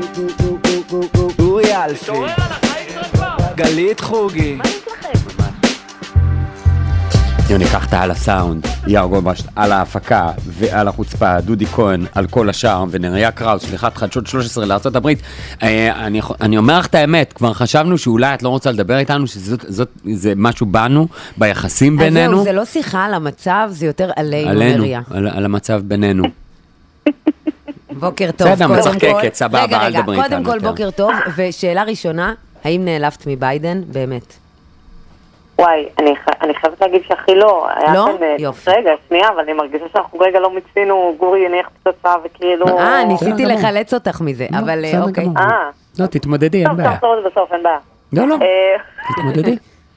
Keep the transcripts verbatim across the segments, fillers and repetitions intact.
אורי אלפי, גלית חוגי. יוני, קחת על הסאונד, יארגו בשט, על ההפקה ועל החוצפה, דודי כהן על כל השאר, ונריה קראוס, שליחת חדשות שלוש עשרה לארצות הברית. אני, אני אומר לך את האמת, כבר חשבנו שאולי את לא רוצה לדבר איתנו, שזה משהו בנו, ביחסים בינינו. אז זהו, זה לא שיחה על המצב, זה יותר עלינו, עלינו, נריה. על, על המצב בינינו. בוקר טוב, בסדר, מצחקקת, סבבה, רגע, אל רגע, דברי איתנו קודם כל יותר. בוקר טוב, ושאלה ראשונה, האם נעלבת מביידן? באמת. וואי, אני, אני חייבת להגיד שהכי לא. לא? כאן, יופי. רגע, שנייה, אבל אני מרגישה שאנחנו רגע לא מצינו, גורי יניח פצצה וכאילו... אה, ניסיתי לחלץ אותך מזה, אבל אוקיי. אה. לא, תתמודדי, אין בעיה. טוב, טוב, טוב, בסוף, אין בעיה. לא, לא, אה, תתמודדי.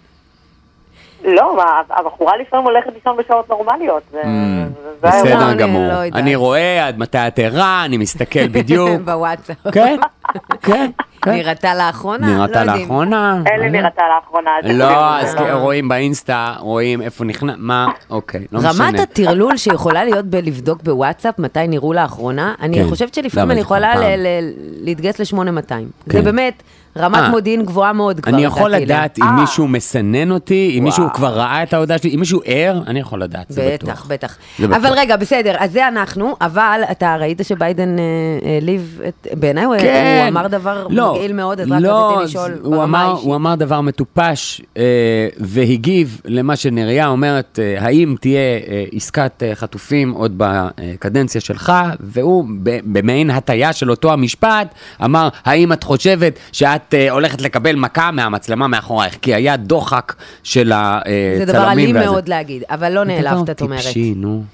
לא, מה, הבחורה לפעמים הולכת לישון בשעות נורמליות. זה- זה היה- לא, בסדר אני גמור. לא יודעת. אני רואה עד מתי את ערה, אני מסתכל בדיוק. בוואטסאפ. כן, כן, כן. נראתה לאחרונה? לא נראתה יודעים. לאחרונה? אין לי נראתה לאחרונה. זה לא, כאילו, אז זה לא- רואים באינסטה, רואים איפה נכנס, מה, אוקיי, לא משנה. רמת הטרלול שיכולה להיות בלבדוק בוואטסאפ, מתי נראו לאחרונה, אני כן. חושבת שלפעמים למה אני זה כבר יכולה פעם? ל- ל- להתגייס ל-שמונה מאתיים. זה כן. באמת רמת אה. מודיעין גבוהה מאוד כבר. אני יכול לדעתי, לדעת אם אה. מישהו מסנן אותי, אם וואו. מישהו כבר ראה את ההודעה שלי, אם מישהו ער, אני יכול לדעת, זה בטוח. בטח, בטח. זה בטוח. אבל רגע, בסדר, אז זה אנחנו, אבל אתה ראית שביידן אה, העליב את... בעיניי הוא כן. הוא אמר דבר לא, מגעיל מאוד, אז רק לא, רציתי לשאול הוא ברמה אמר, האישית. הוא אמר דבר מטופש אה, והגיב למה שנריה אומרת, אה, האם תהיה אה, עסקת אה, חטופים עוד בקדנציה שלך, והוא ב- במעין הטיה של אותו המשפט, אמר, האם את חושבת שאת אה, הולכת לקבל מכה מהמצלמה מאחורייך, כי היה דוחק של הצלמים. זה דבר אלים מאוד להגיד, אבל לא נעלבת, את אומרת. טיפשי, נו.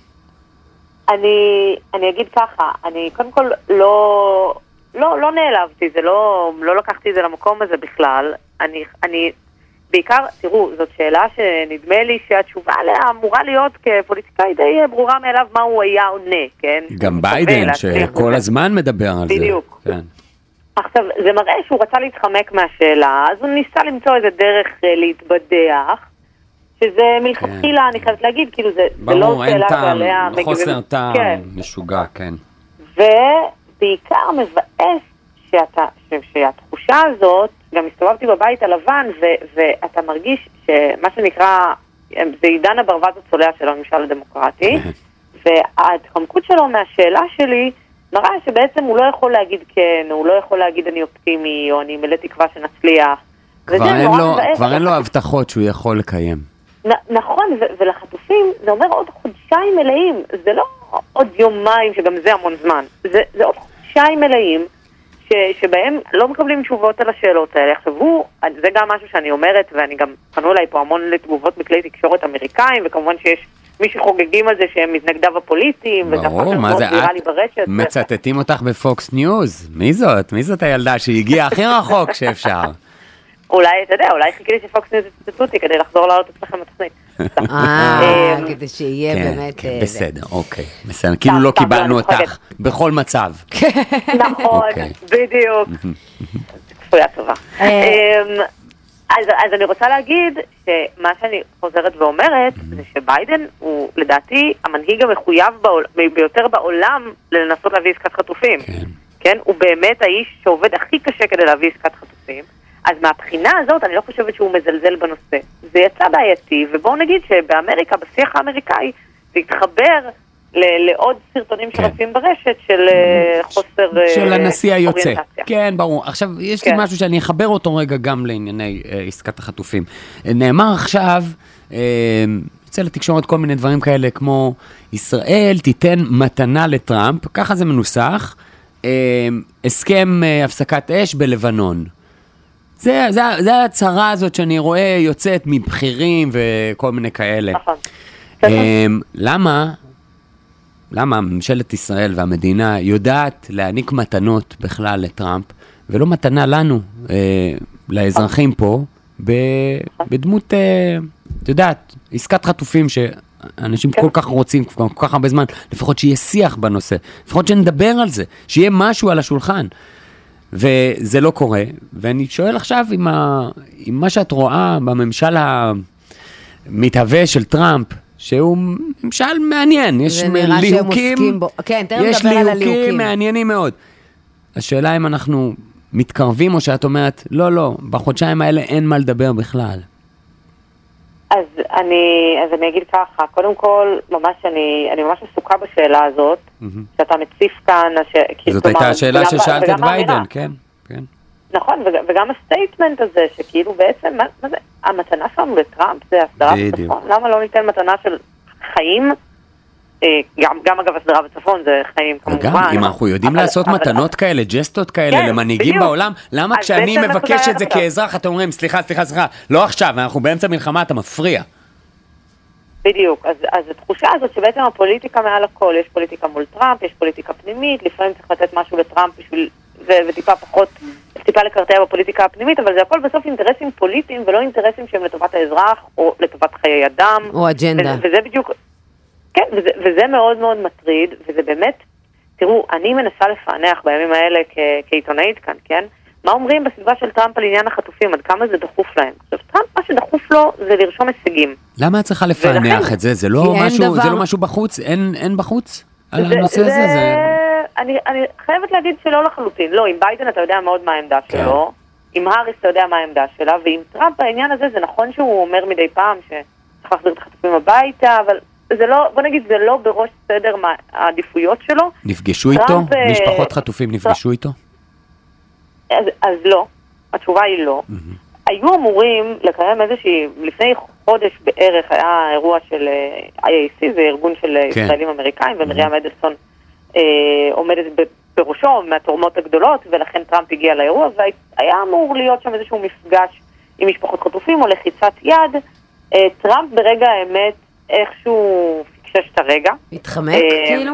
אני, אני אגיד ככה, אני קודם כל לא, לא, לא נעלבתי, זה לא, לא לקחתי את זה למקום הזה בכלל. אני, אני, בעיקר, תראו, זאת שאלה שנדמה לי שהתשובה עליה אמורה להיות כפוליטיקאי די ברורה מאליו מה הוא היה עונה, כן? גם ביידן, שכל הזמן מדבר על זה. בדיוק. כן. עכשיו, זה מראה שהוא רצה להתחמק מהשאלה, אז הוא ניסה למצוא איזה דרך אה, להתבדח, שזה מלכתחילה, אני חייבת להגיד, כאילו זה, זה לא ברור, אין שאלה טעם, שעליה חוסר מגיבים. טעם, כן. משוגע, כן. ובעיקר מבאס שאתה, ש, שהתחושה הזאת, גם הסתובבתי בבית הלבן, ו, ואתה מרגיש שמה שנקרא, זה עידן הברווז הצולע של הממשל הדמוקרטי, וההתחמקות שלו מהשאלה שלי, מראה שבעצם הוא לא יכול להגיד כן, הוא לא יכול להגיד אני אופטימי, או אני מלא תקווה שנצליח. כבר אין לו, כבר אין לו הבטחות שהוא יכול לקיים. נ- נכון, ו- ולחטופים זה אומר עוד חודשיים מלאים, זה לא עוד יומיים, שגם זה המון זמן, זה, זה עוד חודשיים מלאים, ש- שבהם לא מקבלים תשובות על השאלות האלה. עכשיו הוא, זה גם משהו שאני אומרת, ואני גם פנו אליי פה המון לתגובות מכלי תקשורת אמריקאים, וכמובן שיש מי שחוגגים על זה שהם מתנגדיו הפוליטיים, וזה הפך ברור, מה מאוד זה, ויראלי את ברשת. מצטטים אותך בפוקס ניוז. מי זאת? מי זאת הילדה שהגיעה הכי רחוק שאפשר? אולי, אתה יודע, אולי חיכי לי שפוקס ניוז יצטטו אותי כדי לחזור לעלות אצלכם בתוכנית. אה, אמ, כדי שיהיה כן, באמת... כן, אה, זה. בסדר, אוקיי. בסדר, כאילו לא סתם, קיבלנו אני צוחקת. אותך בכל מצב. נכון, אוקיי. בדיוק. צפויה טובה. אה. אמ, אז, אז אני רוצה להגיד שמה שאני חוזרת ואומרת זה שביידן הוא לדעתי המנהיג המחויב בעול, ביותר בעולם לנסות להביא עסקת חטופים. כן. כן? הוא באמת האיש שעובד הכי קשה כדי להביא עסקת חטופים. אז מהבחינה הזאת אני לא חושבת שהוא מזלזל בנושא. זה יצא בעייתי, ובואו נגיד שבאמריקה, בשיח האמריקאי, זה התחבר ל- לעוד סרטונים כן. שרצים ברשת של אה, חוסר אה, של הנשיא היוצא. אוריינטציה. כן, ברור. עכשיו, יש לי כן. משהו שאני אחבר אותו רגע גם לענייני אה, עסקת החטופים. אה, נאמר עכשיו, אה, יוצא לתקשורת כל מיני דברים כאלה, כמו ישראל תיתן מתנה לטראמפ, ככה זה מנוסח, אה, הסכם אה, הפסקת אש בלבנון. זה, זה, זה ההצהרה הזאת שאני רואה יוצאת מבחירים וכל מיני כאלה. נכון. אה, למה? למה ממשלת ישראל והמדינה יודעת להעניק מתנות בכלל לטראמפ, ולא מתנה לנו, אה, לאזרחים פה, ב, בדמות, אה, את יודעת, עסקת חטופים שאנשים כל כך רוצים, כל כך הרבה זמן, לפחות שיהיה שיח בנושא, לפחות שנדבר על זה, שיהיה משהו על השולחן. וזה לא קורה, ואני שואל עכשיו עם, ה, עם מה שאת רואה בממשל המתהווה של טראמפ, שהוא ממשל מעניין, יש זה נראה שהם ליהוקים, עוסקים בו. כן, תראה יש מדבר על ליהוקים הליהוקים. מעניינים מאוד. השאלה אם אנחנו מתקרבים או שאת אומרת, לא, לא, בחודשיים האלה אין מה לדבר בכלל. אז אני, אז אני אגיד ככה, קודם כל, ממש אני, אני ממש עסוקה בשאלה הזאת, שאתה מציף כאן, ש... זאת הייתה השאלה ששאלת את ביידן, כן, כן. נכון, וגם, וגם הסטייטמנט הזה, שכאילו בעצם, מה, מה זה, המתנה שלנו לטראמפ זה הסדרה בצפון, למה לא ניתן מתנה של חיים, גם, גם אגב הסדרה בצפון זה חיים כמובן. וגם, אם אנחנו יודעים אבל, לעשות אבל, מתנות אבל... כאלה, ג'סטות כאלה, כן, למנהיגים בדיוק. בעולם, למה כשאני מבקש את זה כאזרח, אתם אומרים, סליחה, סליחה, סליחה, לא עכשיו, אנחנו באמצע מלחמה, אתה מפריע. בדיוק, אז, אז התחושה הזאת שבעצם הפוליטיקה מעל הכל, יש פוליטיקה מול טראמפ, יש פוליטיקה פנימית, לפעמים צריך לתת משהו לטראמפ בשביל, ו, וטיפה פחות, טיפה לקרטע בפוליטיקה הפנימית, אבל זה הכל בסוף אינטרסים פוליטיים, ולא אינטרסים שהם לטובת האזרח, או לטובת חיי אדם. או אג'נדה. וזה, וזה בדיוק, כן, וזה, וזה מאוד מאוד מטריד, וזה באמת, תראו, אני מנסה לפענח בימים האלה כ, כעיתונאית כאן, כן? מה אומרים בסביבה של טראמפ על עניין החטופים, עד כמה זה דחוף להם? עכשיו, טראמפ, מה שדחוף לו זה לרשום הישגים. למה את צריכה לפענח את זה? זה לא משהו, זה לא משהו בחוץ? אין, אין בחוץ על הנושא הזה? זה... אני, אני חייבת להגיד שלא לחלוטין. לא, עם ביידן אתה יודע מאוד מה העמדה שלו, עם האריס אתה יודע מה העמדה שלה, ועם טראמפ בעניין הזה זה נכון שהוא אומר מדי פעם שצריך להחזיר את החטופים הביתה, אבל זה לא, בוא נגיד, זה לא בראש סדר העדיפויות שלו. נפגשו איתו? משפחות חטופים נפגשו איתו? אז, אז לא, התשובה היא לא. Mm-hmm. היו אמורים לקיים איזושהי, לפני חודש בערך היה אירוע של איי איי סי, זה ארגון של כן. ישראלים אמריקאים, ומרים אדלסון אה, עומדת בראשו מהתורמות הגדולות, ולכן טראמפ הגיע לאירוע, והיה אמור להיות שם איזשהו מפגש עם משפחות חטופים או לחיצת יד. אה, טראמפ ברגע האמת איכשהו פיקשש את הרגע. התחמק אה, כאילו?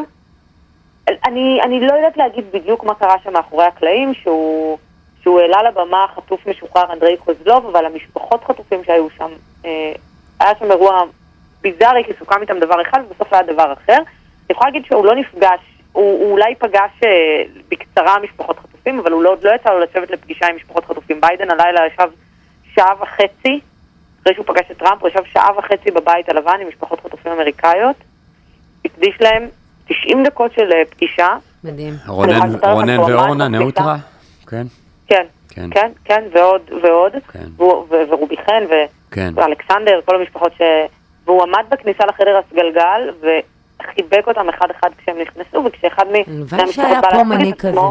אני, אני לא יודעת להגיד בדיוק מה קרה שם מאחורי הקלעים, שהוא... שהוא העלה לבמה חטוף משוחרר אנדרי קוזלוב, אבל המשפחות חטופים שהיו שם, אה, היה שם אירוע ביזארי, כי סוכם איתם דבר אחד, ובסוף היה דבר אחר. אני יכולה להגיד שהוא לא נפגש, הוא, הוא אולי פגש אה, בקצרה משפחות חטופים, אבל הוא לא, לא יצא לו לשבת לפגישה עם משפחות חטופים. ביידן הלילה ישב שעה וחצי, אחרי שהוא פגש את טראמפ, הוא ישב שעה וחצי בבית הלבן עם משפחות חטופים אמריקאיות, הקדיש להם תשעים דקות של פגישה. מדהים. רונן, רונן ואורנה, נאוטרה, כן. כן, כן, כן, כן, ועוד, ועוד, כן. ורובי חן, כן. ואלכסנדר, כל המשפחות ש... והוא עמד בכניסה לחדר הסגלגל, וחיבק אותם אחד אחד כשהם נכנסו, וכשאחד מהמשפחות בא להציג את עצמו...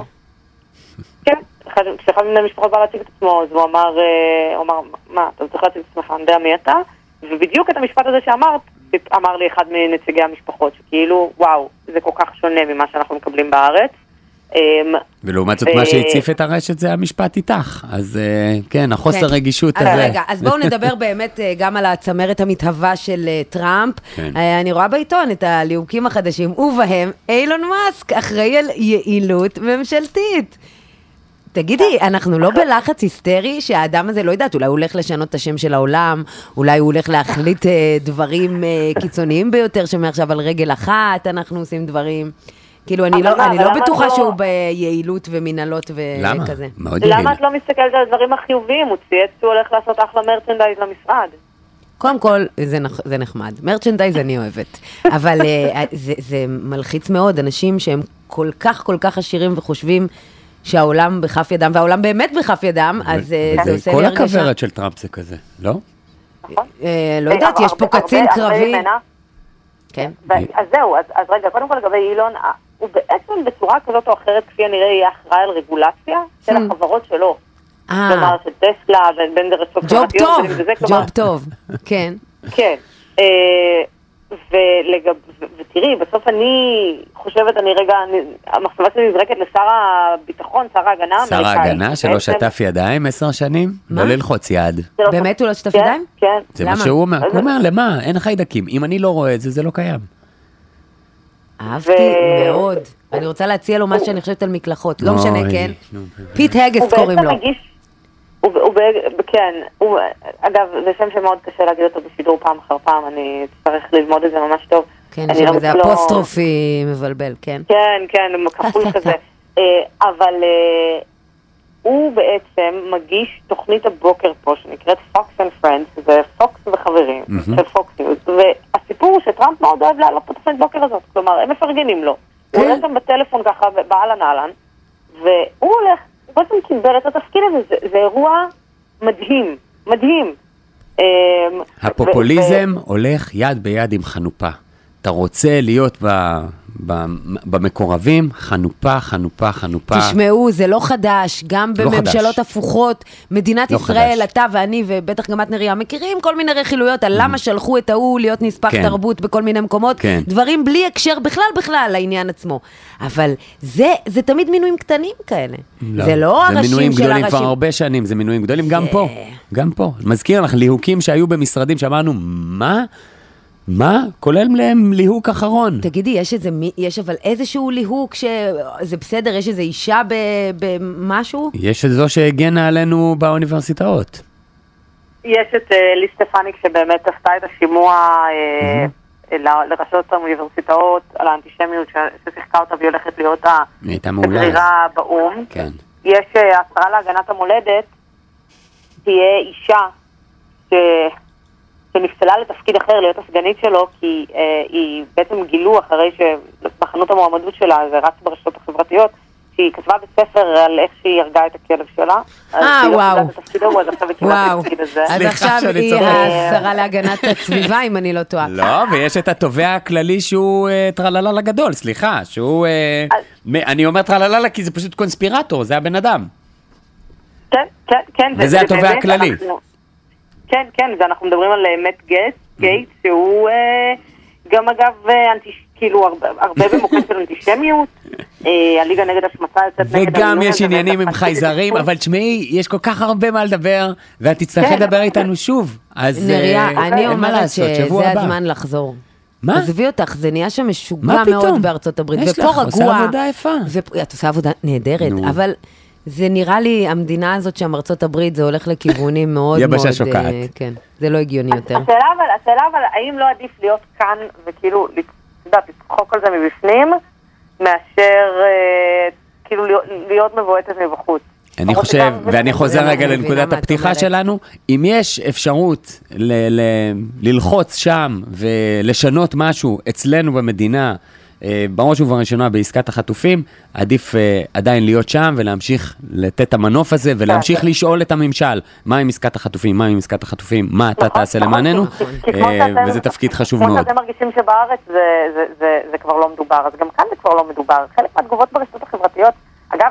כן, כשאחד מהמשפחות בא להציג את עצמו, אז הוא אמר, הוא אמר, מה, אתה צריך להציג את עצמך, אני יודע מי אתה? ובדיוק את המשפט הזה שאמרת, אמר לי אחד מנציגי המשפחות, שכאילו, וואו, זה כל כך שונה ממה שאנחנו מקבלים בארץ. ולעומת זאת מה שהציף את הרשת זה המשפט איתך, אז כן, החוסר רגישות הזה. רגע, אז בואו נדבר באמת גם על הצמרת המתהווה של טראמפ. אני רואה בעיתון את הליהוקים החדשים, ובהם אילון מאסק, אחראי על יעילות ממשלתית. תגידי, אנחנו לא בלחץ היסטרי שהאדם הזה, לא יודעת, אולי הוא הולך לשנות את השם של העולם, אולי הוא הולך להחליט דברים קיצוניים ביותר, שמעכשיו על רגל אחת אנחנו עושים דברים... כאילו, אני לא, אני לא בטוחה שהוא ביעילות ומנהלות וכזה. למה את לא מסתכלת על הדברים החיוביים? הוא צייץ שהוא הולך לעשות אחלה מרצ'נדייז למשרד. קודם כל, זה נחמד. מרצ'נדייז אני אוהבת. אבל זה מלחיץ מאוד, אנשים שהם כל כך כל כך עשירים וחושבים שהעולם בכף ידם, והעולם באמת בכף ידם, אז זה עושה לי הרגשה. כל הכוורת של טראמפ זה כזה, לא? לא יודעת, יש פה קצין קרבי. כן. אז זהו, אז רגע, קודם כל לגבי אילון, הוא בעצם בצורה כזאת או אחרת, כפי הנראה, יהיה אחראי על רגולציה של החברות שלו. כלומר, של טסלה, בין זה רשתות ג'וב טוב, ג'וב טוב, כן. כן. ותראי, בסוף אני חושבת, אני רגע, המחשבה שלי נזרקת לשר הביטחון, שר ההגנה האמריקאי. שר ההגנה שלא שטף ידיים עשר שנים? לא ללחוץ יד. באמת הוא לא שטף ידיים? כן. זה מה שהוא אומר. הוא אומר, למה? אין חיידקים. אם אני לא רואה את זה, זה לא קיים. אהבתי מאוד. אני רוצה להציע לו מה שאני חושבת על מקלחות. לא משנה, כן? פיט הגס קוראים לו. כן, אגב, זה שם שמאוד קשה להגיד אותו בשידור פעם אחר פעם, אני צריך ללמוד את זה ממש טוב. כן, זה אפוסטרופי מבלבל, כן. כן, כן, כפול כזה. אבל הוא בעצם מגיש תוכנית הבוקר פה, שנקראת Fox and Friends, זה פוקס וחברים, של Fox News, והסיפור הוא שטראמפ מאוד אוהב לעלות בתוכנית בוקר הזאת, כלומר, הם מפרגנים לו. הוא הולך שם בטלפון ככה, באלן אהלן, והוא הולך, הוא בעצם קיבל את התפקיד הזה, זה, זה אירוע מדהים, מדהים. הפופוליזם ו- הולך יד ביד עם חנופה. אתה רוצה להיות ב... במקורבים, חנופה, חנופה, חנופה. תשמעו, זה לא חדש, גם בממשלות הפוכות, מדינת ישראל, אתה ואני, ובטח גם את נריה, מכירים כל מיני רכילויות על למה שלחו את ההוא להיות נספח תרבות בכל מיני מקומות, דברים בלי הקשר בכלל בכלל לעניין עצמו. אבל זה, זה תמיד מינויים קטנים כאלה. זה לא הראשים של הראשים. זה מינויים גדולים כבר הרבה שנים, זה מינויים גדולים גם פה, גם פה. מזכיר לך, ליהוקים שהיו במשרדים שאמרנו, מה? מה? כולל להם ליהוק אחרון. תגידי, יש איזה, יש אבל איזשהו ליהוק שזה בסדר, יש איזו אישה במשהו? יש את זו שהגנה עלינו באוניברסיטאות. יש את לי סטפניק שבאמת עשתה את השימוע לראשות האוניברסיטאות על האנטישמיות ששיחקה אותה והיא הולכת להיות השגרירה באום. יש השרה להגנת המולדת, תהיה אישה ש... שנפסלה לתפקיד אחר, להיות הסגנית שלו, כי אה, היא בעצם גילו אחרי שבחנו את המועמדות שלה, זה רץ ברשתות החברתיות, שהיא כתבה בספר על איך שהיא הרגה את הכלב שלה. אה, וואו. אז עכשיו היא קיבלה את התפקיד הזה. אז עכשיו היא השרה להגנת הסביבה, אם אני לא טועה. לא, ויש את התובע הכללי שהוא טרללה לגדול, סליחה, שהוא... אני אומר טרללה כי זה פשוט קונספירטור, זה הבן אדם. כן, כן, כן. וזה התובע הכללי. כן, כן, ואנחנו מדברים על מאט גייט, גייט, שהוא גם אגב, כאילו, הרבה במוקד של אנטישמיות, הליגה נגד השמצה יוצאת נגד... וגם יש עניינים עם חייזרים, אבל תשמעי, יש כל כך הרבה מה לדבר, ואת תצטרכי לדבר איתנו שוב. נריה, אני אומרת שזה הזמן לחזור. מה? עזבי אותך, זה נהיה שם משוגע מאוד בארצות הברית, ופה רגוע. יש לך, עושה עבודה יפה. את עושה עבודה נהדרת, אבל... זה נראה לי, המדינה הזאת שם ארצות הברית, זה הולך לכיוונים מאוד מאוד... יבשה שוקעת. כן, זה לא הגיוני יותר. השאלה אבל, השאלה אבל, האם לא עדיף להיות כאן, וכאילו, לצחוק על זה מבפנים, מאשר, כאילו, להיות מבועטת מבחוץ. אני חושב, ואני חוזר רגע לנקודת הפתיחה שלנו, אם יש אפשרות ללחוץ שם, ולשנות משהו אצלנו במדינה, בראש ובראשונה בעסקת החטופים, עדיף עדיין להיות שם ולהמשיך לתת המנוף הזה ולהמשיך לשאול את הממשל, מה עם עסקת החטופים, מה עם עסקת החטופים, מה אתה תעשה למעננו, וזה תפקיד חשוב מאוד. כמו שאתם מרגישים שבארץ זה כבר לא מדובר, אז גם כאן זה כבר לא מדובר. חלק מהתגובות ברשתות החברתיות, אגב,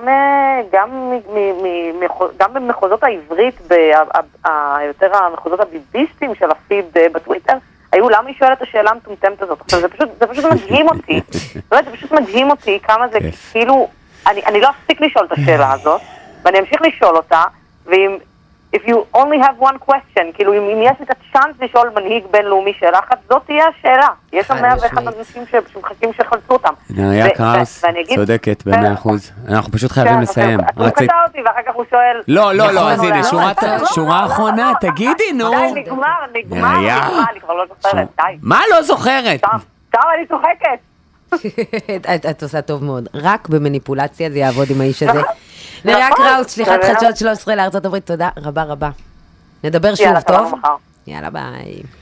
גם במחוזות העברית, יותר המחוזות הביביסטים של הפיד בטוויטר, היו, למה היא שואלת את השאלה המטומטמת הזאת? עכשיו, זה פשוט, זה פשוט מדהים אותי. באמת, זה פשוט מדהים אותי כמה זה, כאילו, אני, אני לא אפסיק לשאול את השאלה הזאת, ואני אמשיך לשאול אותה, ואם, if you only have one question, כאילו, אם, אם יש את הצ'אנס לשאול מנהיג בינלאומי שאלה אחת, זאת תהיה השאלה. יש שם מאה ואחד אנשים שמחכים שחלצו אותם. נריה קראוס, צודקת במאה אחוז. אנחנו פשוט חייבים לסיים. הוא קטע אותי, ואחר כך הוא שואל... לא, לא, לא, אז הנה, שורה אחרונה, תגידי, נו. די, נגמר, נגמר, נגמר, אני כבר לא זוכרת, די. מה לא זוכרת? טוב, אני צוחקת. את עושה טוב מאוד. רק במניפולציה זה יעבוד עם האיש הזה. נריה קראוס, שליחת חדשות שלוש עשרה לארצות הברית, תודה רבה רבה. נדבר שוב, טוב? יאללה, ביי.